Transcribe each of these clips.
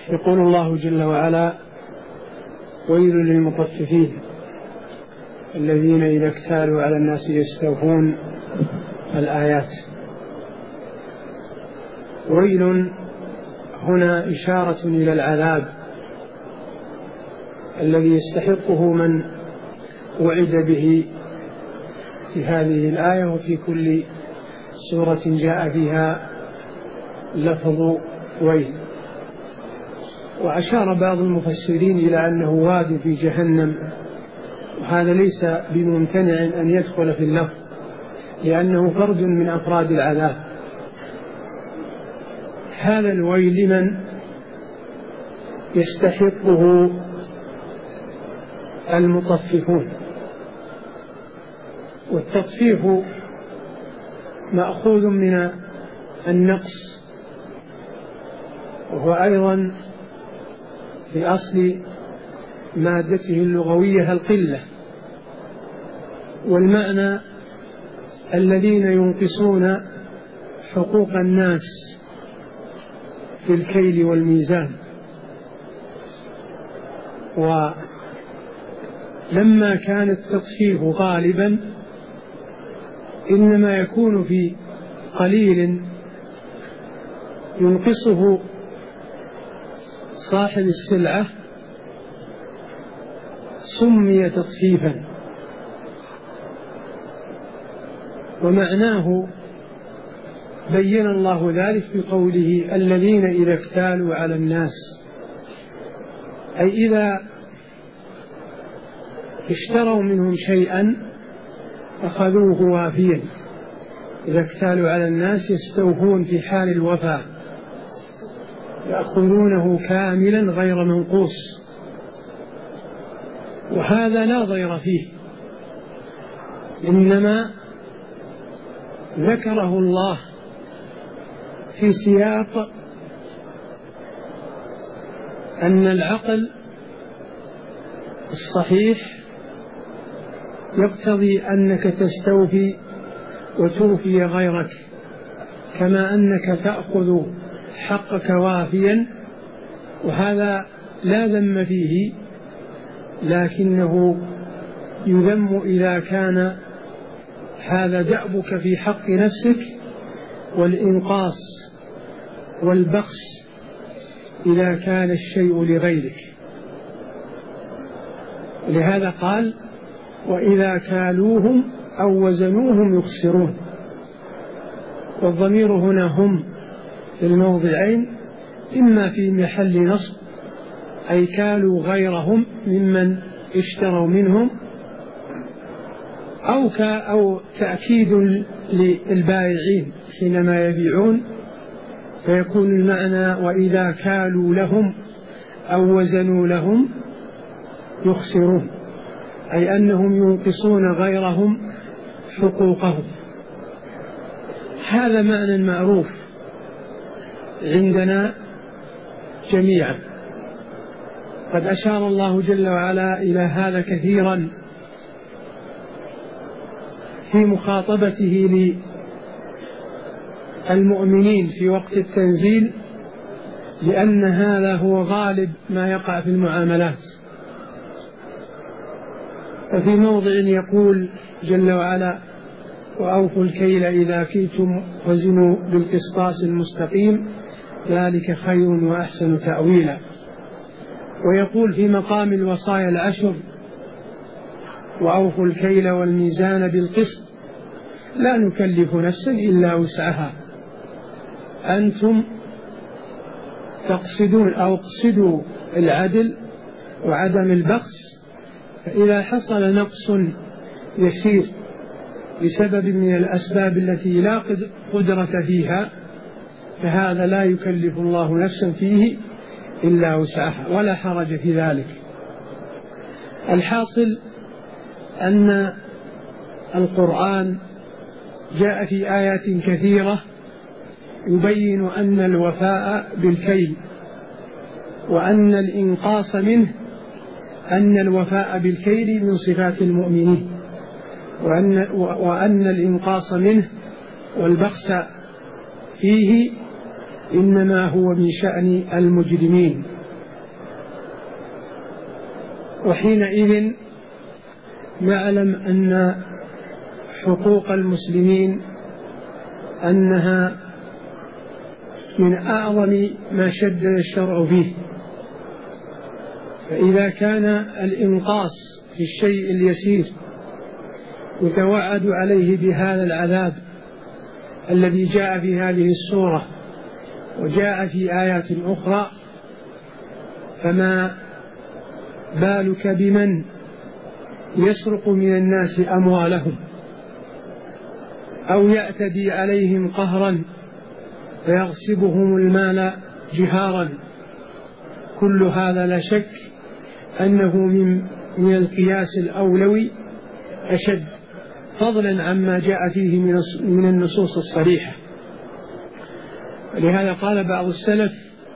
يقول الله جل وعلا: ويل للمطففين الذين إذا اكتالوا على الناس يستوفون. الآيات. ويل هنا إشارة إلى العذاب الذي يستحقه من وعد به في هذه الآية وفي كل سورة جاء فيها لفظ ويل. وأشار بعض المفسرين إلى أنه واد في جهنم، وهذا ليس بممتنع أن يدخل في اللفظ لأنه فرد من أفراد العذاب. هذا الويل لمن يستحقه؟ المطففون. والتطفيف مأخوذ من النقص، وهو أيضا في أصل مادته اللغوية القلة، والمعنى الذين ينقصون حقوق الناس في الكيل والميزان. ولما كان التطفيف غالبا إنما يكون في قليل ينقصه صاحب السلعة سمي تطفيفا، ومعناه بين الله ذلك بقوله: الذين إذا اكتالوا على الناس، أي إذا اشتروا منهم شيئا أخذوه وافيا. إذا اكتالوا على الناس يستوفون في حال الوفاء، يأخذونه كاملا غير منقوص، وهذا لا ضير فيه، إنما ذكره الله في سياق أن العقل الصحيح يقتضي أنك تستوفي وتوفي غيرك، كما أنك تأخذ حقك وافيا، وهذا لا ذم فيه، لكنه يذم إذا كان هذا دأبك في حق نفسك، والإنقاص والبخس إذا كان الشيء لغيرك. لهذا قال: وإذا كالوهم أو وزنوهم يخسرون. والضمير هنا هم في الموضعين إما في محل نصب، أي كالوا غيرهم ممن اشتروا منهم، أو تأكيد للبائعين حينما يبيعون، فيكون المعنى: وإذا كالوا لهم أو وزنوا لهم يخسرون، أي أنهم ينقصون غيرهم حقوقهم. هذا معنى معروف عندنا جميعا. قد أشار الله جل وعلا إلى هذا كثيرا في مخاطبته للمؤمنين في وقت التنزيل، لأن هذا هو غالب ما يقع في المعاملات. ففي موضع يقول جل وعلا: وأوفوا الكيل إذا كلتم وزنوا بالقسطاس المستقيم ذلك خير وأحسن تأويلا. ويقول في مقام الوصايا العشر: وأوفوا الكيل والميزان بالقسط لا نكلف نفسا إلا وسعها. أنتم تقصدون أو اقصدوا العدل وعدم البخس، فإذا حصل نقص يسير بسبب من الأسباب التي لا قدرة فيها، فهذا لا يكلف الله نفسا فيه إلا وسعها، ولا حرج في ذلك. الحاصل أن القرآن جاء في آيات كثيرة يبين أن الوفاء بالكيل، وأن الإنقاص منه، أن الوفاء بالكيل من صفات المؤمنين، وأن الإنقاص منه والبخس فيه إنما هو من شأن المجرمين وحينئذ نعلم أن حقوق المسلمين أنها من أعظم ما شدد الشرع فيه. فإذا كان الإنقاص في الشيء اليسير يتوعد عليه بهذا العذاب الذي جاء في هذه السورة وجاء في آيات أخرى، فما بالك بمن يسرق من الناس أموالهم أو يعتدي عليهم قهرا فيغصبهم المال جهارا؟ كل هذا لا شك أنه من القياس الأولوي أشد، فضلا عما جاء فيه من النصوص الصريحة. ولهذا قال بعض السلف: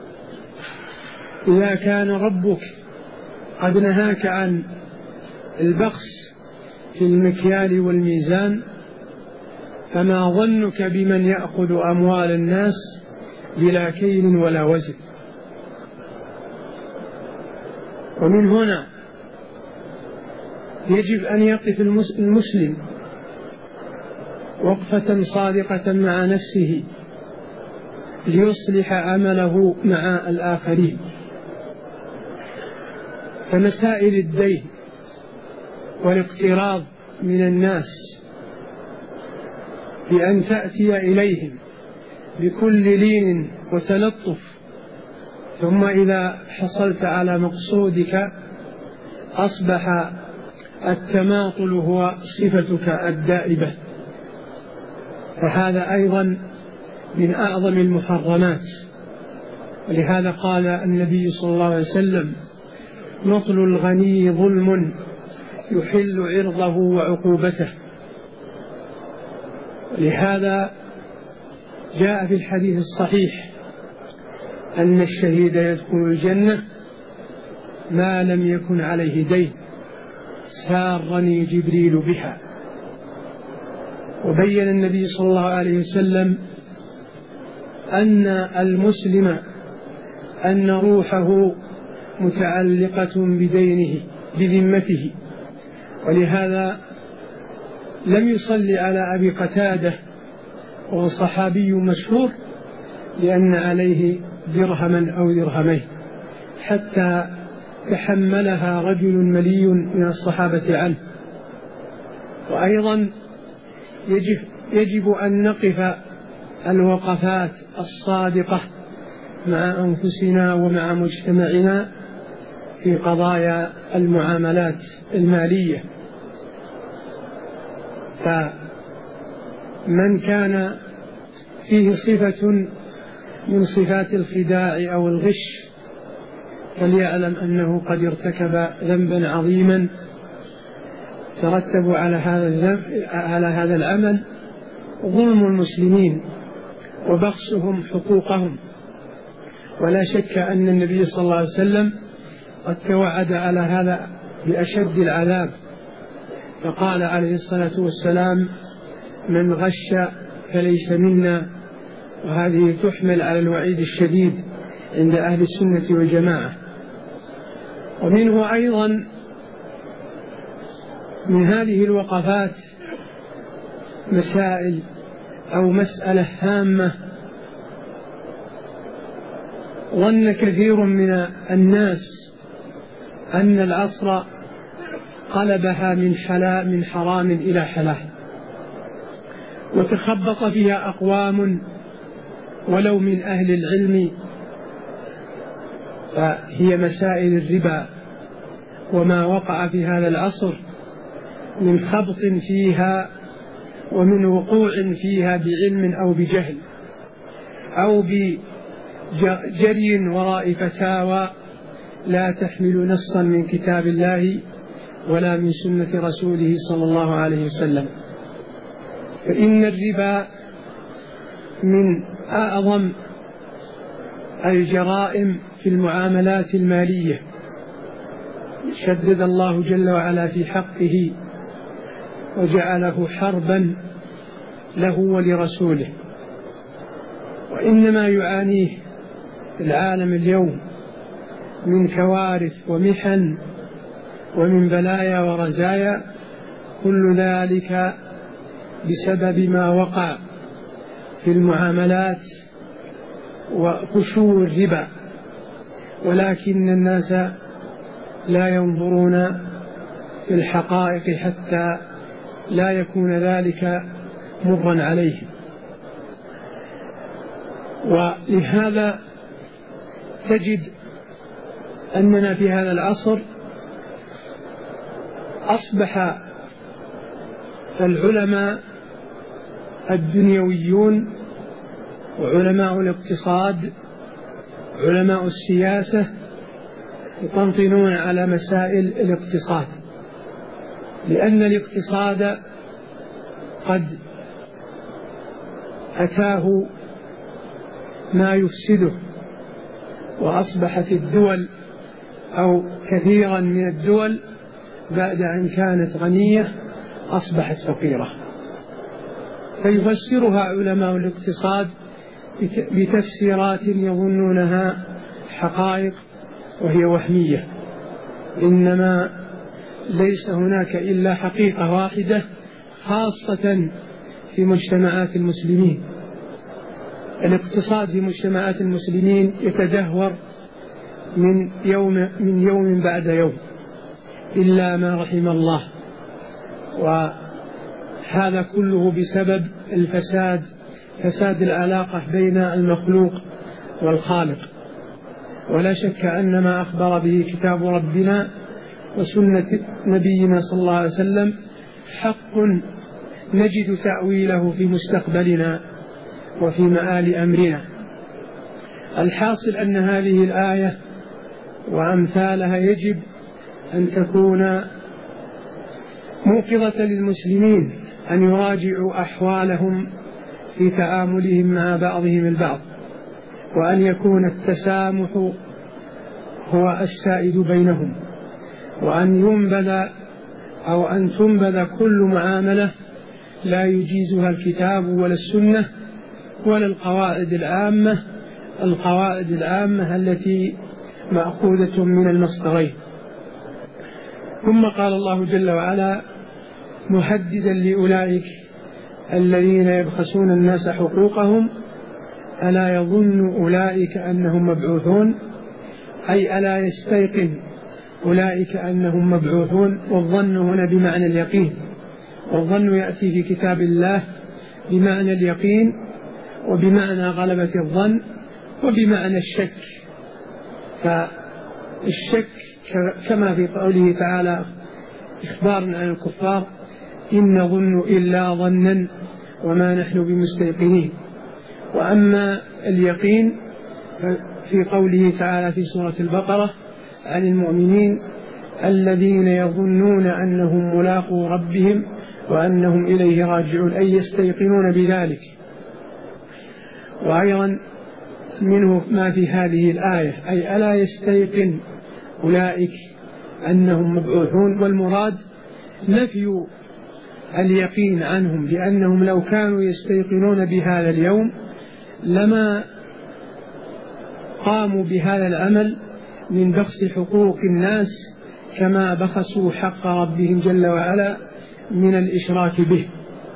إذا كان ربك قد نهاك عن البخس في المكيال والميزان فما ظنك بمن يأخذ أموال الناس بلا كيل ولا وزن. ومن هنا يجب أن يقف المسلم وقفة صادقة مع نفسه ليصلح عمله مع الآخرين. فمسائل الدين والاقتراض من الناس بأن تأتي إليهم بكل لين وتلطف، ثم إذا حصلت على مقصودك أصبح التماطل هو صفتك الدائبة، فهذا أيضا من أعظم المحرمات. ولهذا قال النبي صلى الله عليه وسلم: مطل الغني ظلم يحل عرضه وعقوبته. ولهذا جاء في الحديث الصحيح أن الشهيد يدخل الجنة ما لم يكن عليه دين، سارني جبريل بها. وبين النبي صلى الله عليه وسلم أن المسلم أن روحه متعلقة بدينه بذمته، ولهذا لم يصلي على أبي قتادة وهو صحابي مشهور لأن عليه درهما أو درهمين حتى تحملها رجل ملي من الصحابة عنه. وأيضا يجب أن نقف الوقفات الصادقة مع أنفسنا ومع مجتمعنا في قضايا المعاملات المالية. فمن كان فيه صفة من صفات الخداع أو الغش فليعلم أنه قد ارتكب ذنبا عظيما ترتب على هذا العمل ظلم المسلمين وبخسهم حقوقهم. ولا شك أن النبي صلى الله عليه وسلم قد توعد على هذا بأشد العذاب، فقال عليه الصلاة والسلام: من غش فليس منا. وهذه تحمل على الوعيد الشديد عند أهل السنة والجماعة. ومنه أيضا من هذه الوقفات مسائل أو مسألة هامة ظن كثير من الناس أن العصر قلبها من حرام إلى حلال، وتخبط فيها أقوام ولو من أهل العلم، فهي مسائل الربا وما وقع في هذا العصر من خبط فيها ومن وقوع فيها بعلم أو بجهل أو بجري وراء فتاوى لا تحمل نصا من كتاب الله ولا من سنة رسوله صلى الله عليه وسلم. فإن الربا من أعظم الجرائم في المعاملات المالية، شدد الله جل وعلا في حقه وجعله حربا له ولرسوله. وإنما يعانيه العالم اليوم من كوارث ومحن ومن بلايا ورزايا، كل ذلك بسبب ما وقع في المعاملات وفشو الربا، ولكن الناس لا ينظرون في الحقائق حتى لا يكون ذلك مرا عليهم. ولهذا تجد أننا في هذا العصر أصبح العلماء الدنيويون وعلماء الاقتصاد علماء السياسة يطنطنون على مسائل الاقتصاد، لأن الاقتصاد قد أتاه ما يفسده، وأصبحت الدول أو كثيرا من الدول بعد أن كانت غنية أصبحت فقيرة، فيفسرها علماء الاقتصاد بتفسيرات يظنونها حقائق وهي وهمية، إنما ليس هناك إلا حقيقة واحدة خاصة في مجتمعات المسلمين. الاقتصاد في مجتمعات المسلمين يتدهور من يوم بعد يوم إلا ما رحم الله، وهذا كله بسبب فساد العلاقة بين المخلوق والخالق. ولا شك أن ما أخبر به كتاب ربنا وسنة نبينا صلى الله عليه وسلم حق نجد تأويله في مستقبلنا وفي مآل أمرنا. الحاصل أن هذه الآية وأمثالها يجب أن تكون موقظة للمسلمين أن يراجعوا أحوالهم في تعاملهم مع بعضهم البعض، وأن يكون التسامح هو السائد بينهم، وأن ينبذ أو أن تنبذ كل معاملة لا يجيزها الكتاب ولا السنة ولا القواعد العامة التي مأخوذة من المصدرين. ثم قال الله جل وعلا محددا لأولئك الذين يبخسون الناس حقوقهم: ألا يظن أولئك أنهم مبعوثون، أي ألا يستيقن أولئك أنهم مبعوثون. والظن هنا بمعنى اليقين، والظن يأتي في كتاب الله بمعنى اليقين وبمعنى غلبة الظن وبمعنى الشك. فالشك كما في قوله تعالى إخبارا عن الكفار: إن نظن إلا ظنا وما نحن بمستيقنين. وأما اليقين في قوله تعالى في سورة البقرة عن المؤمنين: الذين يظنون أنهم ملاقو ربهم وأنهم إليه راجعون، أي يستيقنون بذلك. وأيضا منه ما في هذه الآية، أي ألا يستيقن أولئك أنهم مبعوثون، والمراد نفي اليقين عنهم، لأنهم لو كانوا يستيقنون بهذا اليوم لما قاموا بهذا العمل من بخس حقوق الناس كما بخسوا حق ربهم جل وعلا من الإشراك به.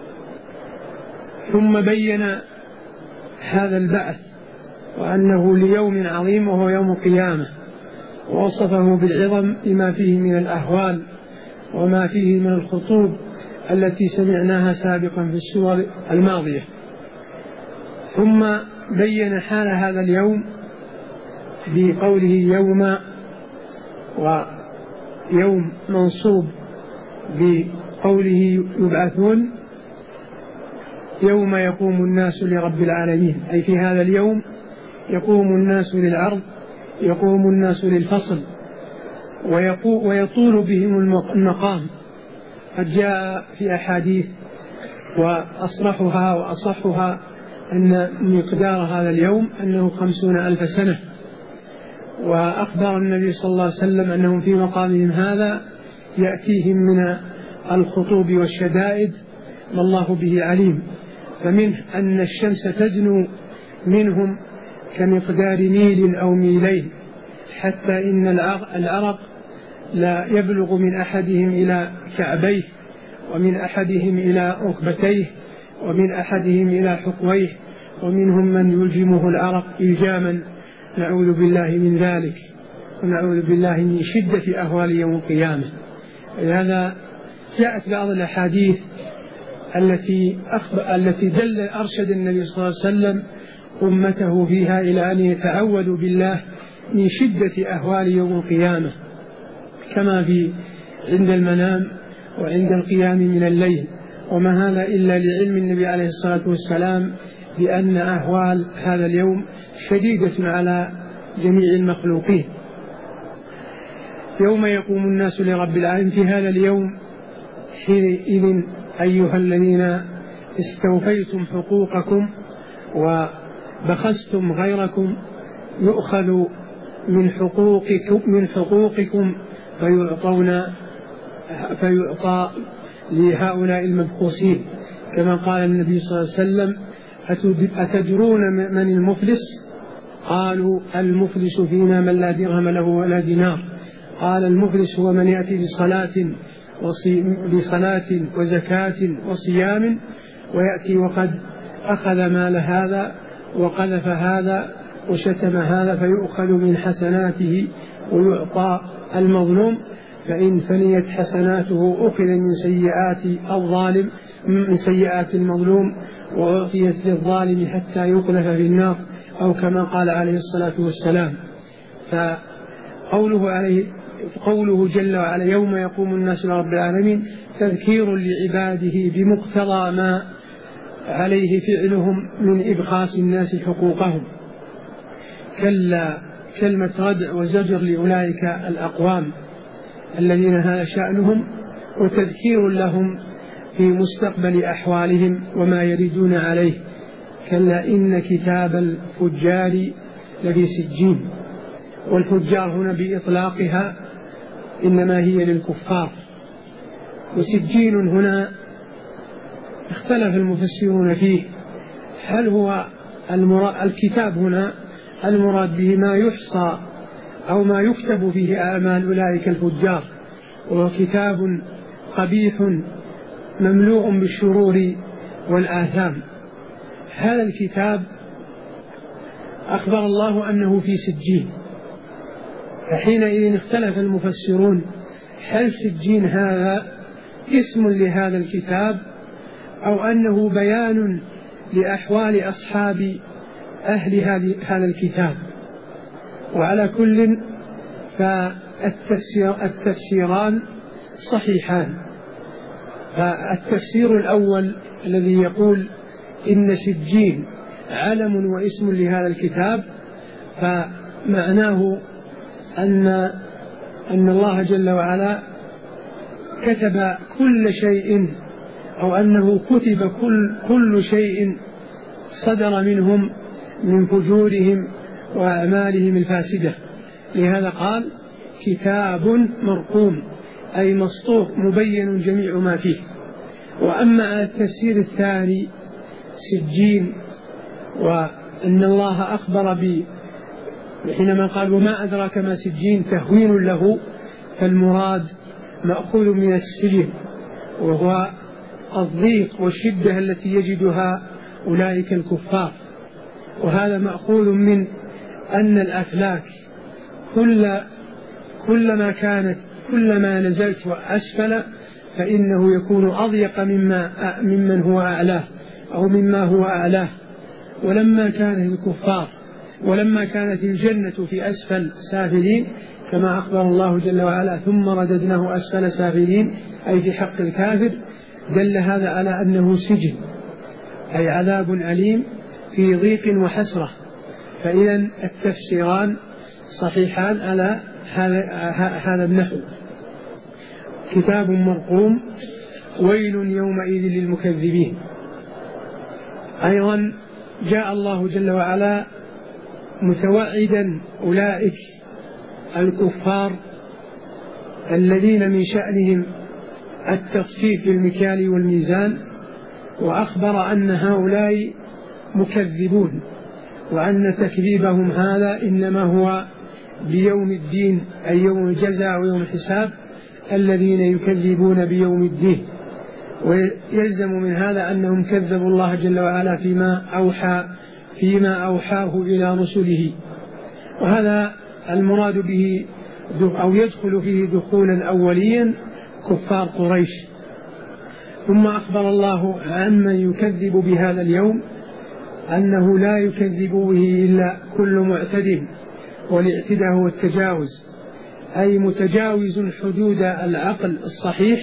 ثم بين هذا البعث وأنه ليوم عظيم وهو يوم القيامة، ووصفه بالعظم لما فيه من الأهوال وما فيه من الخطوب التي سمعناها سابقا في السور الماضية. ثم بين حال هذا اليوم بقوله يوم، ويوم منصوب بقوله يبعثون، يوم يقوم الناس لرب العالمين، أي في هذا اليوم يقوم الناس للعرض، يقوم الناس للفصل، ويطول بهم المقام. قد جاء في أحاديث وأصرحها وأصحها أن مقدار هذا اليوم أنه 50,000 سنة. وأخبر النبي صلى الله عليه وسلم أنهم في مقامهم هذا يأتيهم من الخطوب والشدائد ما الله به عليم، فمنه أن الشمس تدنو منهم كمقدار ميل أو ميلين، حتى إن العرق لا يبلغ من أحدهم إلى كعبيه، ومن أحدهم إلى ركبتيه، ومن أحدهم إلى حقويه، ومنهم من يلجمه العرق إلجاما، نعوذ بالله من ذلك، ونعوذ بالله من شدة أهوال يوم القيامة. لهذا جاءت بعض الأحاديث التي أرشد النبي صلى الله عليه وسلم أمته فيها إلى أن يتعوذوا بالله من شدة أهوال يوم القيامة، كما في عند المنام وعند القيام من الليل. وما هذا إلا لعلم النبي عليه الصلاة والسلام بأن أهوال هذا اليوم شديدة على جميع المخلوقين. يوم يقوم الناس لرب العالمين، في هذا اليوم حينئذ أيها الذين استوفيتم حقوقكم وبخستم غيركم يؤخذ من حقوقكم فيعطى لهؤلاء المبخوسين، كما قال النبي صلى الله عليه وسلم: أتدرون من المفلس؟ قالوا: المفلس فينا من لا درهم له ولا دينار. قال: المفلس هو من يأتي بصلاة وزكاة وصيام ويأتي وقد أخذ مال هذا وقذف هذا وشتم هذا، فيؤخذ من حسناته ويعطى المظلوم، فإن فنيت حسناته أخذ من سيئات المظلوم وأعطيت للظالم حتى يقذف في النار، أو كما قال عليه الصلاة والسلام. فقوله جل وعلا: يوم يقوم الناس لرب العالمين، تذكير لعباده بمقتضى ما عليه فعلهم من إبخاس الناس حقوقهم. كلمة ردع وزجر لأولئك الأقوام الذين هذا شأنهم، وتذكير لهم في مستقبل أحوالهم وما يريدون عليه. كلا إن كتاب الفجار لفي سجين. والفجار هنا بإطلاقها إنما هي للكفار، وسجين هنا اختلف المفسرون فيه، هل هو الكتاب هنا المراد به ما يحصى أو ما يكتب فيه أعمال أولئك الفجار، وهو كتاب قبيح مملوء بالشرور والآثام. هذا الكتاب أخبر الله أنه في سجين، فحينئذ اختلف المفسرون هل سجين هذا اسم لهذا الكتاب أو أنه بيان لأحوال أصحاب أهل هذا الكتاب. وعلى كل فالتفسيران صحيحان. فالتفسير الأول الذي يقول إن سجين علم واسم لهذا الكتاب، فمعناه أن الله جل وعلا كتب كل شيء، أو أنه كتب كل شيء صدر منهم من فجورهم وأعمالهم الفاسدة. لهذا قال كتاب مرقوم، أي مسطور مبين جميع ما فيه. وأما التفسير الثاني سجين، وأن الله أخبر حينما قال وما أدراك ما سجين تهوين له، فالمراد مأخوذ من السجن، وهو الضيق والشدة التي يجدها أولئك الكفار. وهذا مأخوذ من أن الأفلاك كلما نزلت وأسفل فإنه يكون أضيق ممن هو أعلاه أو مما هو أعلاه. ولما كانت الجنة في أسفل سافلين، كما أخبر الله جل وعلا ثم رددناه أسفل سافلين، أي في حق الكافر، دل هذا على أنه سجن، أي عذاب أليم في ضيق وحسرة. فإذا التفسيران صحيحان على هذا النحو. كتاب مرقوم ويل يومئذ للمكذبين. أيضا جاء الله جل وعلا متوعدا أولئك الكفار الذين من شأنهم التطفيف في المكيال والميزان، وأخبر أن هؤلاء مكذبون، وأن تكذيبهم هذا إنما هو بيوم الدين أي يوم الجزاء ويوم الحساب الذين يكذبون بيوم الدين. ويلزم من هذا أنهم كذبوا الله جل وعلا فيما أوحاه إلى رسله، وهذا المراد به أو يدخل فيه دخولا أوليا كفار قريش. ثم أخبر الله عمن يكذب بهذا اليوم أنه لا يكذب به إلا كل معتد، والاعتداء هو التجاوز، أي متجاوز حدود العقل الصحيح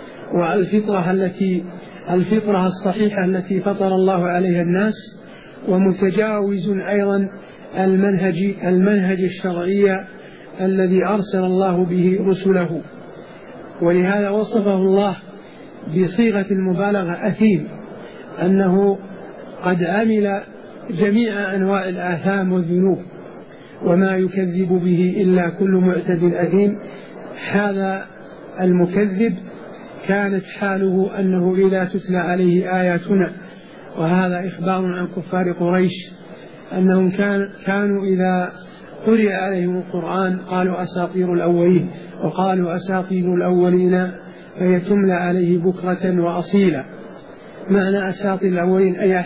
والفطرة الصحيحة التي فطر الله عليها الناس، ومتجاوز أيضا المنهج الشرعي الذي أرسل الله به رسله. ولهذا وصفه الله بصيغة المبالغة أثيم، أنه قد عمل جميع أنواع الآثام والذنوب وما يكذب به إلا كل معتد أثيم. هذا المكذب كانت حاله أنه إذا تتلى عليه آياتنا، وهذا إخبار عن كفار قريش أنهم كانوا إذا قرئ عليهم القرآن قالوا أساطير الأولين، وقالوا أساطير الأولين فهي تملى عليه بكرة وأصيلا. معنى أساطير الأولين أي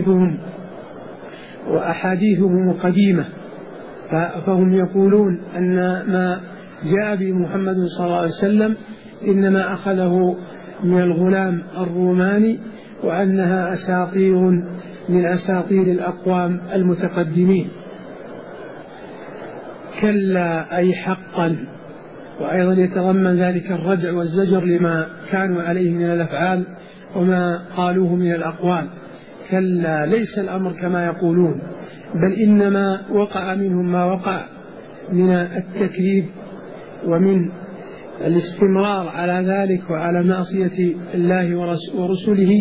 أحاديثهم قديمة، فهم يقولون أن ما جاء به محمد صلى الله عليه وسلم إنما أخذه من الغلام الروماني، وأنها أساطير من أساطير الأقوام المتقدمين. كلا أي حقا، وأيضا يتضمن ذلك الردع والزجر لما كانوا عليه من الأفعال وما قالوه من الأقوال. كلا ليس الأمر كما يقولون، بل إنما وقع منهم ما وقع من التكذيب ومن الاستمرار على ذلك وعلى معصية الله ورسله،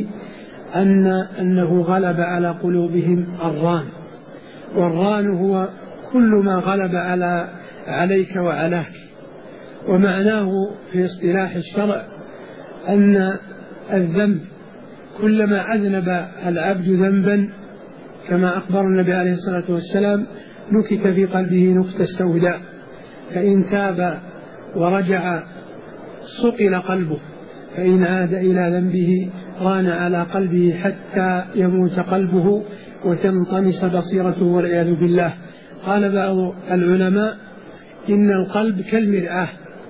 أنه غلب على قلوبهم الران. والران هو كل ما غلب عليك وعلاك. ومعناه في اصطلاح الشرع أن الذنب كلما أذنب العبد ذنبا كما أخبر النبي عليه الصلاة والسلام نكت في قلبه نكتة سوداء، فإن تاب ورجع صقل قلبه، فإن عاد إلى ذنبه ران على قلبه حتى يموت قلبه وتنطمس بصيرته والعياذ بالله. قال بعض العلماء إن القلب كالمرآة،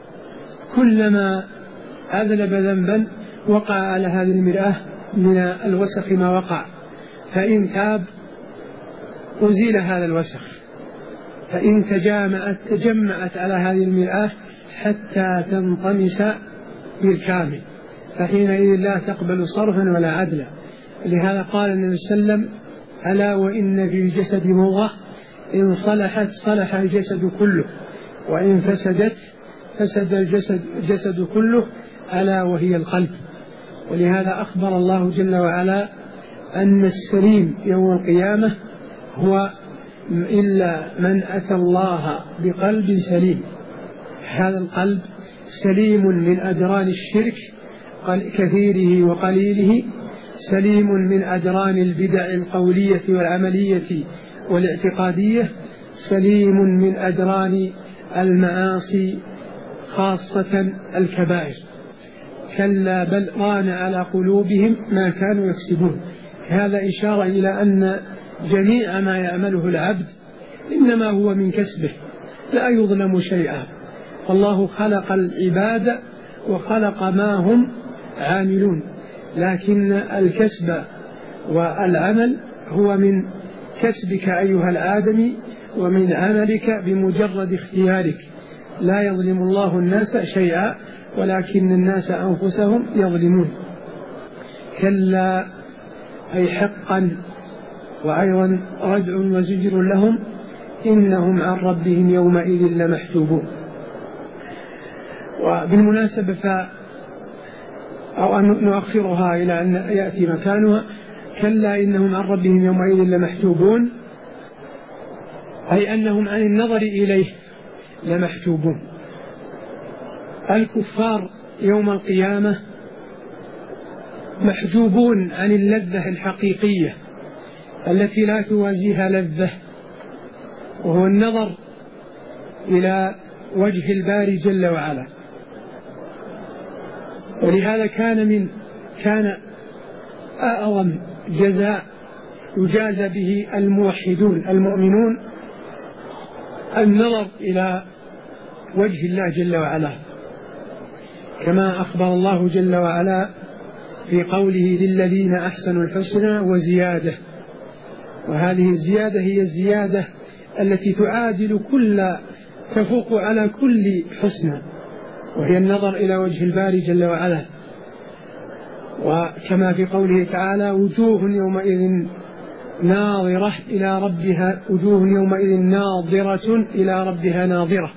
كلما أذنب ذنبا وقع على هذه المرآة من الوسخ ما وقع، فإن تاب أزيل هذا الوسخ، فإن تجمعت على هذه المرآة حتى تنطمس بالكامل، فحينئذ لا تقبل صرفا ولا عدلا. لهذا قال النبي صلى الله عليه وسلم ألا وإن في الجسد مضغة إن صلحت صلح الجسد كله، وإن فسدت فسد الجسد كله، ألا وهي القلب. ولهذا أخبر الله جل وعلا أن السليم يوم القيامة هو إلا من أتى الله بقلب سليم. هذا القلب سليم من أدران الشرك كثيره وقليله، سليم من أدران البدع القولية والعملية والاعتقادية، سليم من أدران المعاصي خاصة الكبائر. كلا بل ران على قلوبهم ما كانوا يكسبون. هذا إشارة إلى أن جميع ما يعمله العبد إنما هو من كسبه، لا يظلم شيئا. فالله خلق العباد وخلق ما هم عاملون، لكن الكسب والعمل هو من كسبك أيها الآدمي ومن عملك بمجرد اختيارك. لا يظلم الله الناس شيئا ولكن الناس أنفسهم يظلمون. كلا أي حقا، وأيضا ردع وزجر لهم إنهم عن ربهم يومئذ لمحجوبون. وبالمناسبة أو أن نؤخرها إلى أن يأتي مكانها، كلا إنهم عن ربهم يومئذ لمحجوبون، أي أنهم عن النظر إليه لمحجوبون. الكفار يوم القيامة محجوبون عن اللذة الحقيقية التي لا توازيها لذة، وهو النظر إلى وجه الباري جل وعلا. ولهذا كان أعظم جزاء يجازى به الموحدون المؤمنون النظر إلى وجه الله جل وعلا، كما أخبر الله جل وعلا في قوله للذين أحسنوا الحسنى وزيادة. وهذه الزيادة هي الزيادة التي تفوق على كل حسنى، وهي النظر إلى وجه الباري جل وعلا. وكما في قوله تعالى وجوه يومئذ ناظرة إلى ربها، وجوه يومئذ ناظرة إلى ربها ناظرة.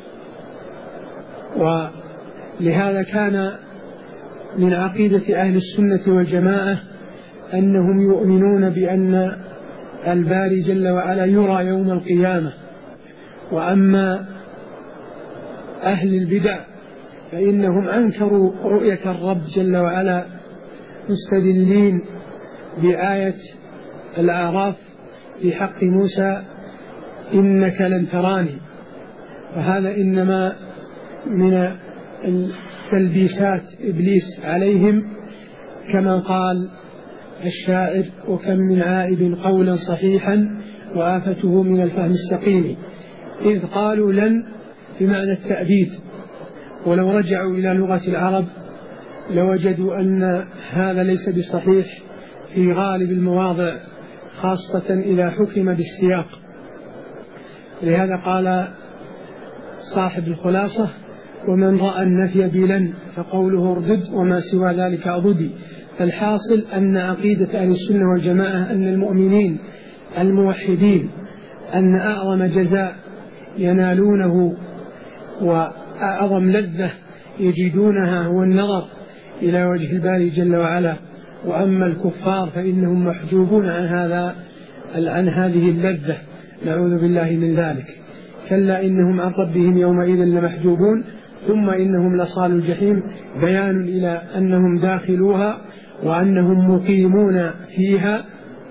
ولهذا كان من عقيدة أهل السنة والجماعة أنهم يؤمنون بأن الباري جل وعلا يرى يوم القيامة. وأما أهل البدع فإنهم أنكروا رؤية الرب جل وعلا مستدلين بآية الأعراف في حق موسى إنك لن تراني. وهذا إنما من تلبيسات إبليس عليهم، كما قال الشاعر وكم من عائب قولا صحيحا وآفته من الفهم السقيم، إذ قالوا لن بمعنى التأبيد. ولو رجعوا إلى لغة العرب لوجدوا أن هذا ليس بصحيح في غالب المواضع، خاصة إذا حكم بالسياق. لهذا قال صاحب الخلاصة ومن رأى النفي بلن فقوله اردد وما سوى ذلك أضدي. فالحاصل أن عقيدة أهل السنة والجماعة أن المؤمنين الموحدين أن أعظم جزاء ينالونه وأعظم لذة يجدونها هو النظر إلى وجه الباري جل وعلا. وأما الكفار فإنهم محجوبون عن هذه اللذة، نعوذ بالله من ذلك. كلا إنهم عن ربهم يومئذ لمحجوبون ثم إنهم لصالوا الجحيم، بيان إلى أنهم داخلوها وأنهم مقيمون فيها،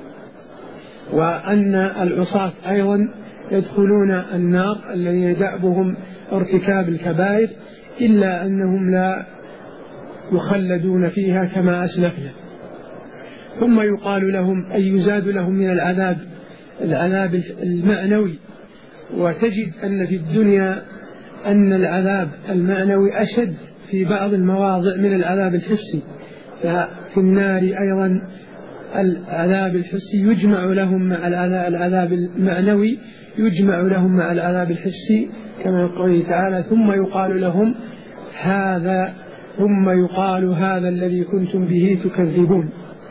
وأن العصاة أيضا يدخلون النار الذين دأبهم ارتكاب الكبائر، إلا أنهم لا يخلدون فيها كما أسلفنا. ثم يقال لهم أي يزاد لهم من العذاب المعنوي. وتجد أن في الدنيا أن العذاب المعنوي أشد في بعض المواضع من العذاب الحسي، ففي النار أيضا العذاب الحسي يجمع لهم مع العذاب المعنوي، يجمع لهم مع العذاب الحسي كما قوله تعالى ثم يقال هذا الذي كنتم به تكذبون.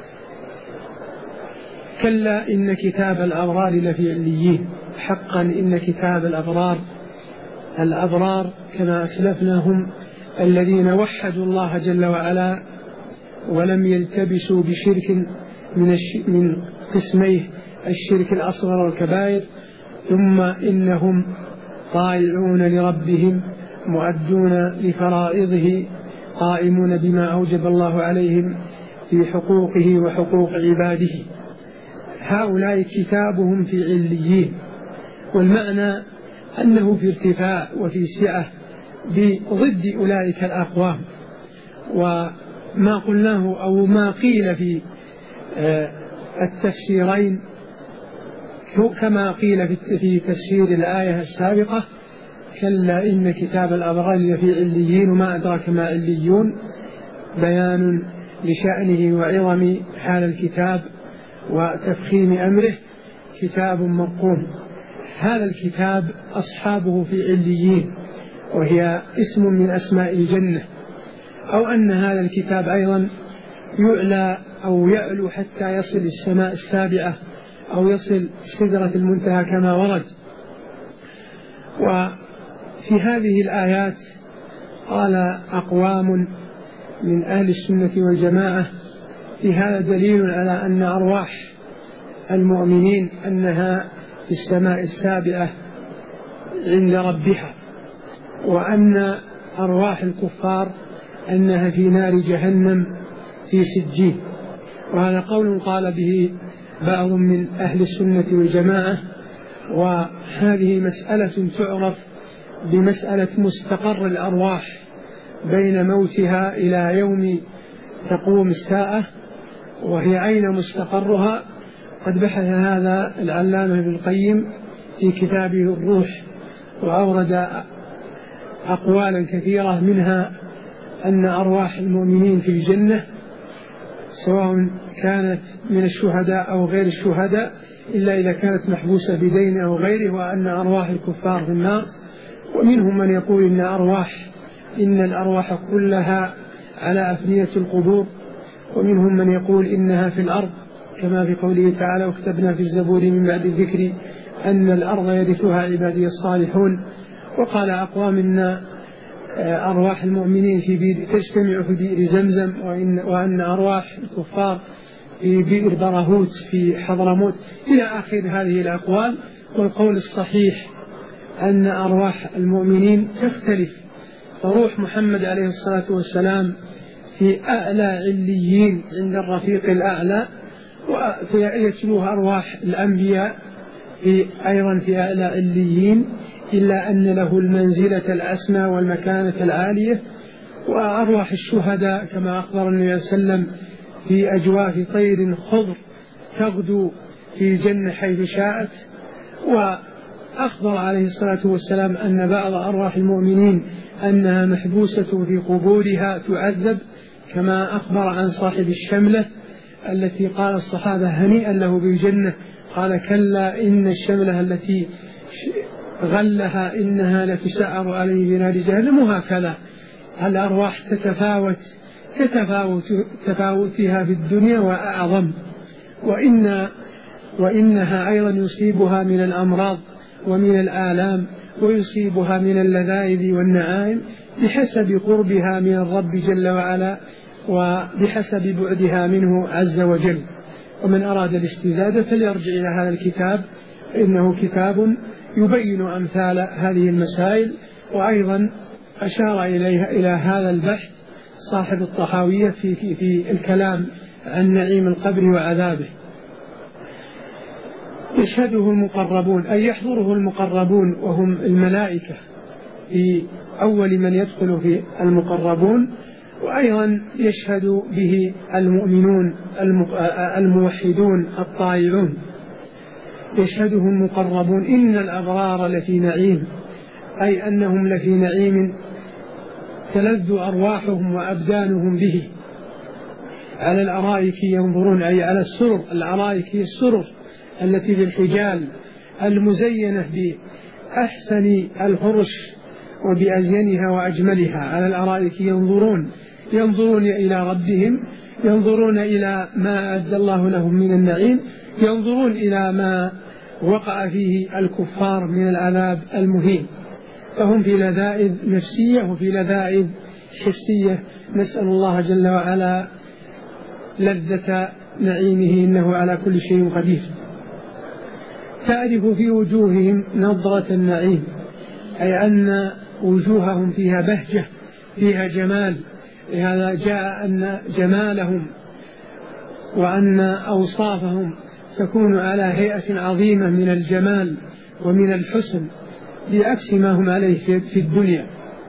كلا إن كتاب الأبرار لفي عليين. حقا إن كتاب الأبرار كما أسلفناهم الذين وحدوا الله جل وعلا ولم يلتبسوا بشرك من قسميه الشرك الأصغر والكبائر، ثم إنهم طائعون لربهم مؤدون لفرائضه قائمون بما أوجب الله عليهم في حقوقه وحقوق عباده. هؤلاء كتابهم في عليين، والمعنى أنه في ارتفاع وفي سعة بضد أولئك الأقوام. وما قلناه أو ما قيل في التفسيرين كما قيل في تفسير الآية السابقة كلا إن كتاب الأبرار لفي عليين وما أدراك ما عليون، بيان لشأنه وعظم حال الكتاب وتفخيم أمره. كتاب مرقوم. هذا الكتاب أصحابه في عليين، وهي اسم من أسماء الجنة. أو أن هذا الكتاب أيضا يعلى أو يعلو حتى يصل السماء السابعة أو يصل سدرة المنتهى كما ورد. وفي هذه الآيات قال أقوام من أهل السنة والجماعة في هذا دليل على أن أرواح المؤمنين أنها في السماء السابعة عند ربها، وأن أرواح الكفار أنها في نار جهنم في سجين. وهذا قول قال به بعض من أهل السنة والجماعة، وهذه مسألة تعرف بمسألة مستقر الأرواح بين موتها إلى يوم تقوم الساعة، وهي أين مستقرها. قد بحث هذا العلامة ابن القيم في كتابه الروح، وأورد أقوالا كثيرة، منها أن أرواح المؤمنين في الجنة سواء كانت من الشهداء أو غير الشهداء إلا إذا كانت محبوسة بدين أو غيره، وأن أرواح الكفار في النار. ومنهم من يقول إن الأرواح كلها على أفنية القبور، ومنهم من يقول إنها في الأرض كما في قوله تعالى: وكتبنا في الزبور من بعد الذكر أن الأرض يرثها عبادي الصالحون. وقال أقوام إن أرواح المؤمنين تجتمع في بئر زمزم، وأن أرواح الكفار في بئر برهوت في حضرموت، إلى آخر هذه الأقوال. والقول الصحيح أن أرواح المؤمنين تختلف، فروح محمد عليه الصلاة والسلام في أعلى عليين عند الرفيق الأعلى، ويتلوها أرواح الأنبياء أيضا في أعلى عليين، إلا أن له المنزلة الأسمى والمكانة العالية. وأرواح الشهداء كما أخبر النبي صلى الله عليه وسلم في أجواف طير خضر تغدو في الجنة حيث شاءت. وأخبر عليه الصلاة والسلام أن بعض أرواح المؤمنين أنها محبوسة في قبورها تعذب، كما أخبر عن صاحب الشملة التي قال الصحابة: هنيئا له بالجنة. قال: كلا إن الشملة التي غلها إنها لتسعر عليه بنار جهنم. وهكذا الأرواح تفاوتها في الدنيا وأعظم، وإنها أيضا يصيبها من الأمراض ومن الآلام، ويصيبها من اللذائذ والنعائم بحسب قربها من الرب جل وعلا وبحسب بعدها منه عز وجل. ومن أراد الاستزادة فليرجع إلى هذا الكتاب، إنه كتاب يبين أمثال هذه المسائل. وأيضا أشار إلى هذا البحث صاحب الطحاوية في الكلام عن نعيم القبر وعذابه. يشهده المقربون، أي يحضره المقربون وهم الملائكة، في أول من يدخل في المقربون. وأيضا يشهد به المؤمنون الموحدون الطائعون، يشهده المقربون. إن الأبرار لفي نعيم، أي أنهم لفي نعيم تلذ أرواحهم وأبدانهم به، على الأرائك ينظرون، أي على السرر. الأرائك هي السرر التي في الحجال المزينة بأحسن الفرش وبأزينها وأجملها. على الأرائك ينظرون إلى ربهم، ينظرون إلى ما أدى الله لهم من النعيم، ينظرون إلى ما وقع فيه الكفار من العذاب المهين. فهم في لذائذ نفسية وفي لذائذ حسية. نسأل الله جل وعلا لذة نعيمه، إنه على كل شيء قدير. تعرف في وجوههم نظرة النعيم، أي أن وجوههم فيها بهجة، فيها جمال. لهذا جاء أن جمالهم وأن أوصافهم تكون على هيئة عظيمة من الجمال ومن الحسن، بعكس ما هم عليه في الدنيا.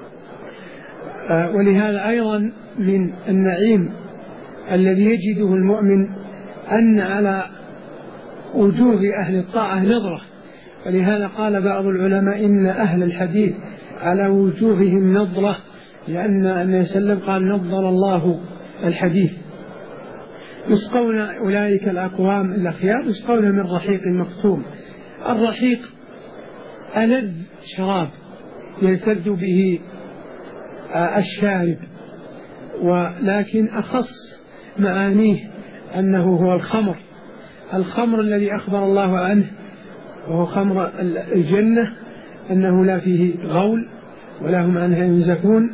ولهذا أيضا من النعيم الذي يجده المؤمن أن على وجوه أهل الطاعة نظرة. ولهذا قال بعض العلماء إن أهل الحديث على وجوههم نظرة، لأن النبي صلى الله عليه وسلم قال: نظر الله الحديث. يسقون أولئك الأقوام الأخيار يسقون من رحيق مختوم. الرحيق ألذ شراب يلتذ به الشارب، ولكن أخص معانيه أنه هو الخمر الذي أخبر الله عنه، وهو خمر الجنة، أنه لا فيه غول ولا هم عنها ينزفون،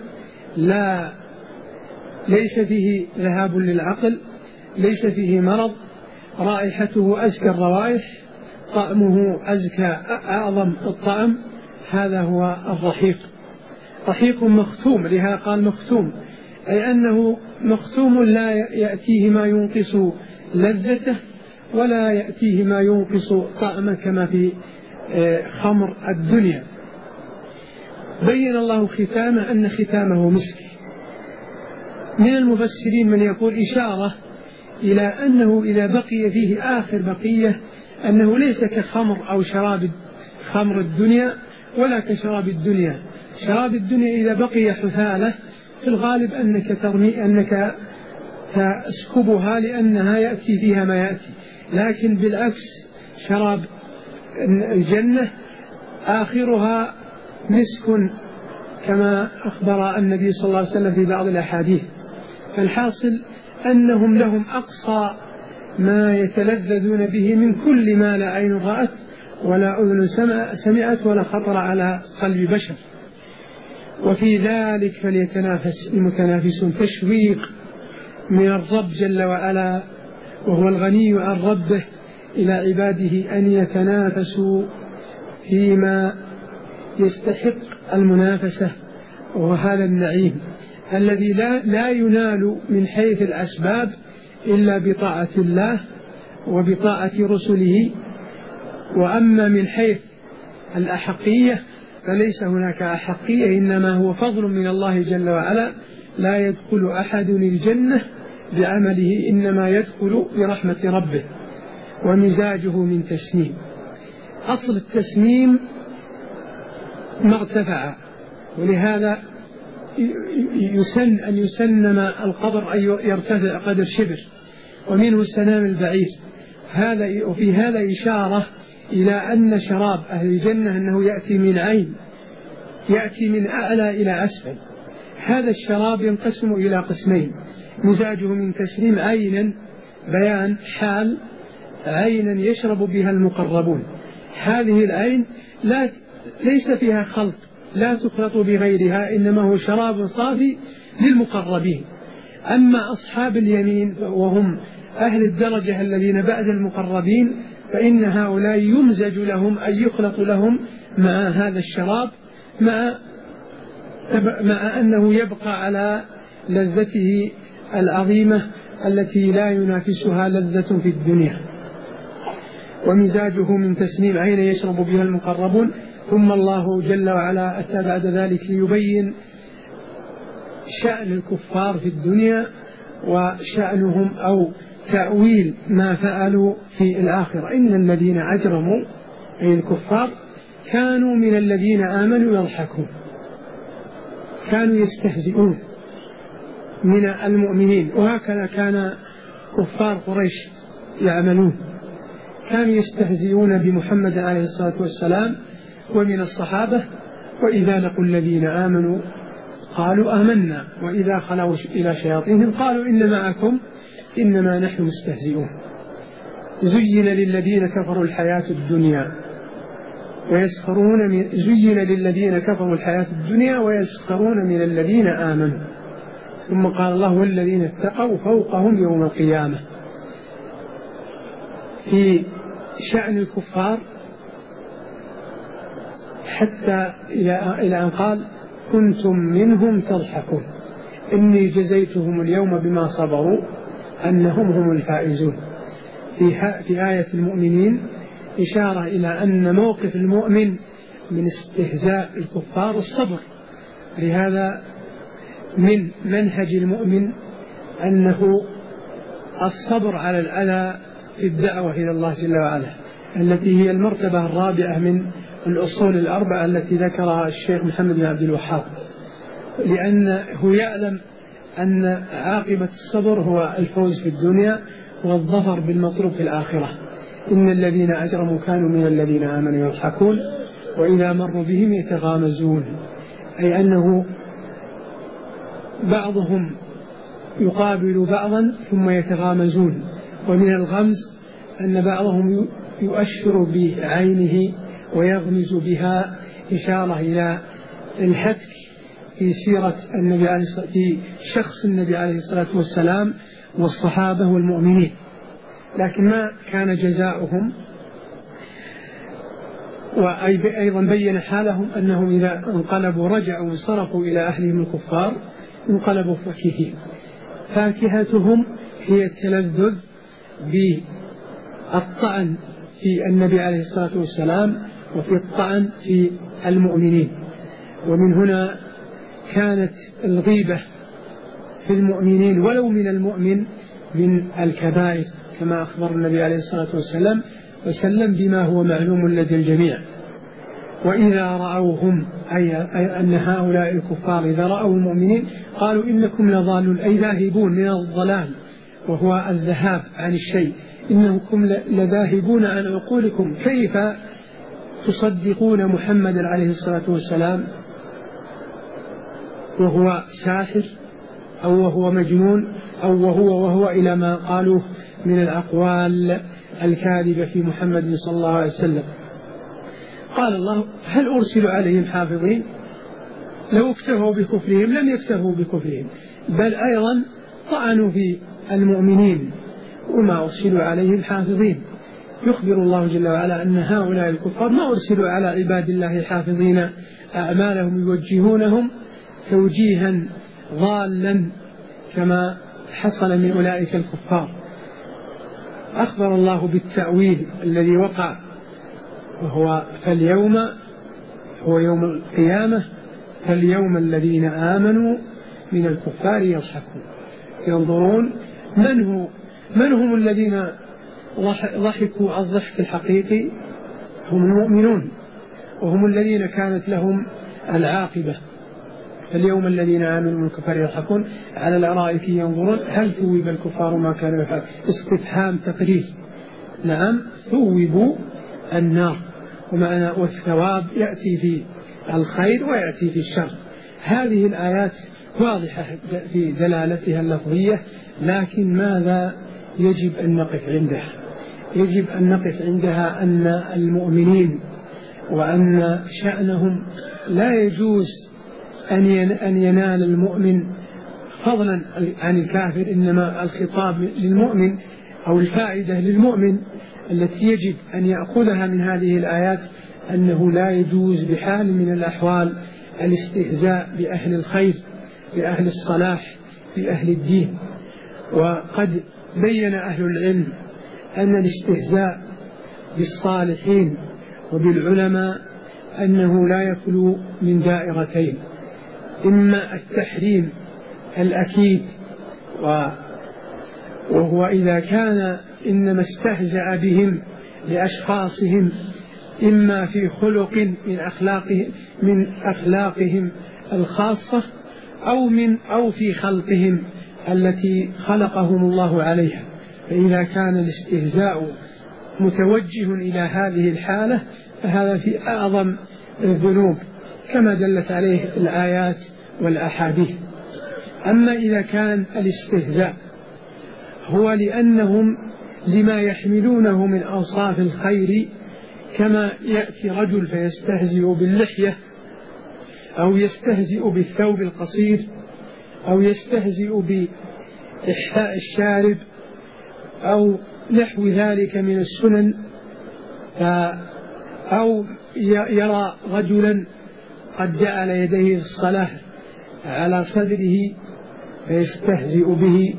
ليس فيه ذهاب للعقل، ليس فيه مرض، رائحته أزكى الروائح، طعمه أزكى أعظم الطعم. هذا هو الرحيق. رحيق مختوم، لهذا قال مختوم، أي أنه مختوم لا يأتيه ما ينقص لذته ولا يأتيه ما ينقص طعمه كما في خمر الدنيا. بين الله ختامه أن ختامه مسك. من المفسرين من يقول إشارة إلى أنه إذا بقي فيه آخر بقية أنه ليس كخمر أو شراب خمر الدنيا ولا كشراب الدنيا. شراب الدنيا إذا بقي حثالة في الغالب أنك تسكبها لأنها يأتي فيها ما يأتي، لكن بالعكس شراب الجنة آخرها مسك كما أخبر النبي صلى الله عليه وسلم في بعض الأحاديث. فالحاصل أنهم لهم أقصى ما يتلذذون به من كل ما لا عين رأت ولا أذن سمعت ولا خطر على قلب بشر. وفي ذلك فليتنافس المتنافسون، تشويق من الرب جل وعلا وهو الغني عن ربه إلى عباده أن يتنافسوا فيما يستحق المنافسة، وهذا النعيم الذي لا ينال من حيث الأسباب إلا بطاعة الله وبطاعة رسله. وأما من حيث الأحقية فليس هناك أحقية، إنما هو فضل من الله جل وعلا. لا يدخل أحد الجنة بعمله، إنما يدخل برحمة ربه. ومزاجه من تسنيم. أصل التسنيم ما ارتفع، ولهذا يسن أن يسنم القبر أن يرتفع قدر شبر، ومنه سنام البعير. وفي هذا إشارة إلى أن شراب أهل الجنة أنه يأتي من عين، يأتي من أعلى إلى أسفل. هذا الشراب ينقسم إلى قسمين: مزاجه من تسنيم، عينا بيان حال، عينا يشرب بها المقربون. هذه العين ليس فيها خلط، لا تخلط بغيرها، إنما هو شراب صافي للمقربين. أما أصحاب اليمين وهم أهل الدرجة الذين بعد المقربين فإن هؤلاء يمزج لهم أن يخلط لهم مع هذا الشراب مع أنه يبقى على لذته العظيمة التي لا ينافسها لذة في الدنيا. ومزاجه من تسنيم، عين يشرب بها المقربون. ثم الله جل وعلا أتى بعد ذلك ليبين شأن الكفار في الدنيا وشأنهم أو تأويل ما فعلوا في الآخرة. إن الذين أجرموا أي الكفار كانوا من الذين آمنوا يضحكون، كانوا يستهزئون من المؤمنين، وهكذا كان كفار قريش يعملون، كانوا يستهزئون بمحمد عليه الصلاة والسلام ومن الصحابة. وإذا لقوا الذين آمنوا قالوا آمنا، وإذا خلوا إلى شياطينهم قالوا إن معكم إنما نحن مستهزئون. زين للذين كفروا الحياة الدنيا ويسخرون من الذين آمنوا. ثم قال الله: والذين اتقوا فوقهم يوم القيامة. في شأن الكفار حتى إلى أن قال: كنتم منهم تضحكون إني جزيتهم اليوم بما صبروا أنهم هم الفائزون. في آية المؤمنين إشارة إلى أن موقف المؤمن من استهزاء الكفار الصبر. لهذا من منهج المؤمن أنه الصبر على الأذى في الدعوة إلى الله جل وعلا، التي هي المرتبة الرابعة من الأصول الأربعة التي ذكرها الشيخ محمد بن عبد الوهاب، لأنه يعلم أن عاقبة الصبر هو الفوز في الدنيا والظفر بالمطلوب في الآخرة. إن الذين أجرموا كانوا من الذين آمنوا يضحكون وإذا مروا بهم يتغامزون، أي أنه بعضهم يقابل بعضا ثم يتغامزون. ومن الغمز أن بعضهم يؤشر بعينه ويغمز بها، إشارة إلى الهتك في سيرة النبي في شخص النبي عليه الصلاة والسلام والصحابة والمؤمنين. لكن ما كان جزاؤهم. وأيضا بين حالهم أنهم إذا انقلبوا رجعوا وصرفوا إلى أهلهم الكفار انقلبوا فكهين. فاكهتهم هي التلذذ بالطعن في النبي عليه الصلاة والسلام وفي الطعن في المؤمنين. ومن هنا كانت الغيبة في المؤمنين ولو من المؤمن من الكبائر، كما أخبر النبي عليه الصلاة والسلام وسلم بما هو معلوم لدى الجميع. وإذا رأوهم أي أن هؤلاء الكفار إذا رأوا المؤمنين قالوا إنكم لضالون، أي ذاهبون من الضلال وهو الذهاب عن الشيء، إنكم لذاهبون عن عقولكم، كيف تصدقون محمد عليه الصلاة والسلام وهو ساحر أو وهو مجنون أو وهو إلى ما قالوه من الأقوال الكاذبة في محمد صلى الله عليه وسلم. قال الله هل أرسلوا عليهم حافظين؟ لو اكتفوا بكفرهم لم يكتفوا بكفرهم، بل أيضا طعنوا في المؤمنين وما أرسلوا عليهم حافظين. يخبر الله جل وعلا أن هؤلاء الكفار ما أرسلوا على عباد الله حافظين أعمالهم يوجهونهم توجيها ضالا كما حصل من أولئك الكفار. أخبر الله بالتأويل الذي وقع، وهو فاليوم هو يوم القيامة، فاليوم الذين آمنوا من الكفار يضحكون ينظرون من هم الذين ضحكوا الضحك الحقيقي؟ هم المؤمنون، وهم الذين كانت لهم العاقبة. فاليوم الذين آمنوا من الكفار يضحكون على الأرائك ينظرون هل ثوب الكفار ما كانوا يفعلون؟ استفهام تقرير. نعم ثوبوا النار، ومعنى والثواب يأتي في الخير ويأتي في الشر. هذه الآيات واضحة في دلالتها اللفظية، لكن ماذا يجب أن نقف عندها؟ يجب أن نقف عندها أن المؤمنين وأن شأنهم لا يجوز أن ينال المؤمن فضلا عن الكافر، إنما الخطاب للمؤمن أو الفائدة للمؤمن التي يجب أن يأخذها من هذه الآيات أنه لا يجوز بحال من الأحوال الاستهزاء بأهل الخير، بأهل الصلاح، بأهل الدين. وقد بين أهل العلم أن الاستهزاء بالصالحين وبالعلماء أنه لا يخلو من دائرتين: إما التحريم الأكيد وهو إذا كان إنما استهزأ بهم لأشخاصهم، إما في خلق من أخلاقهم الخاصة أو في خلقهم التي خلقهم الله عليها. فإذا كان الاستهزاء متوجه إلى هذه الحالة فهذا في أعظم الذنوب كما دلت عليه الآيات والأحاديث. أما إذا كان الاستهزاء هو لأنهم لما يحملونه من أوصاف الخير، كما يأتي رجل فيستهزئ باللحية أو يستهزئ بالثوب القصير أو يستهزئ بإحفاء الشارب أو نحو ذلك من السنن، أو يرى رجلا قد جعل يديه في الصلاة على صدره فيستهزئ به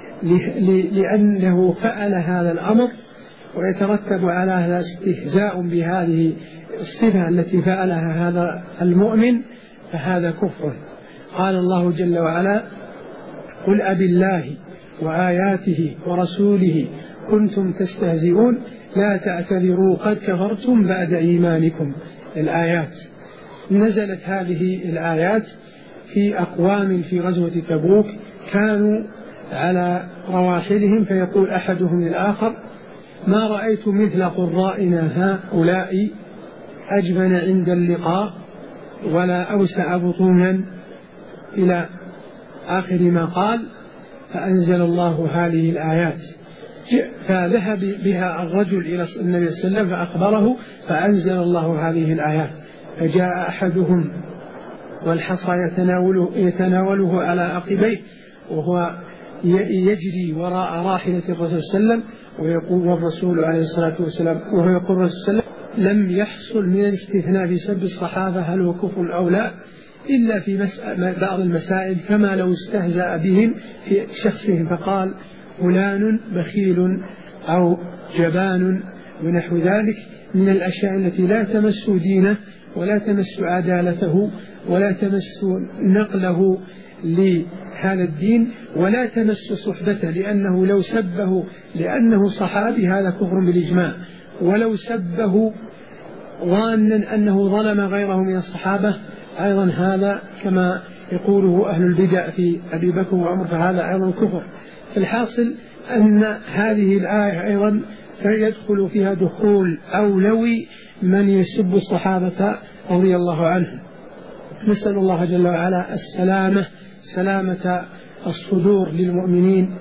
لأنه فعل هذا الأمر، ويترتب على هذا استهزاء بهذه الصفة التي فعلها هذا المؤمن، فهذا كفر. قال الله جل وعلا: قل أبالله وآياته ورسوله كنتم تستهزئون لا تعتذروا قد كفرتم بعد إيمانكم. الآيات نزلت هذه الآيات في أقوام في غزوة تبوك كانوا على رواحلهم فيقول أحدهم للآخر: ما رأيت مثل قرائنا هؤلاء أجبن عند اللقاء ولا أوسع بطونا، إلى آخر ما قال. فأنزل الله هذه الآيات، فذهب بها الرجل إلى النبي صلى الله عليه وسلم فأخبره، فأنزل الله هذه الآيات. فجاء أحدهم والحصى يتناوله على عقبيه وهو يجري وراء راحلة الرسول صلى الله عليه وسلم، ويقول والرسول عليه الصلاة والسلام وهو يقول الرسول صلى الله عليه وسلم: لم يحصل من الاستثناء في سب الصحابة هل هو كفر أو لا إلا في بعض المسائل، كما لو استهزأ بهم في شخصهم فقال فلان بخيل أو جبان ونحو ذلك من الأشياء التي لا تمس دينه ولا تمس عدالته ولا تمس نقله لهذا الدين ولا تمس صحبته، لأنه لو سبه لأنه صحابي هذا كفر بالإجماع، ولو سبه ظانا أنه ظلم غيره من الصحابة أيضا هذا كما يقوله أهل البدع في أبي بكر وعمر فهذا أيضا كفر. الحاصل أن هذه الآية أيضا يدخل فيها دخول أولوي من يسب الصحابة رضي الله عنهم. نسأل الله جل وعلا السلامة، سلامة الصدور للمؤمنين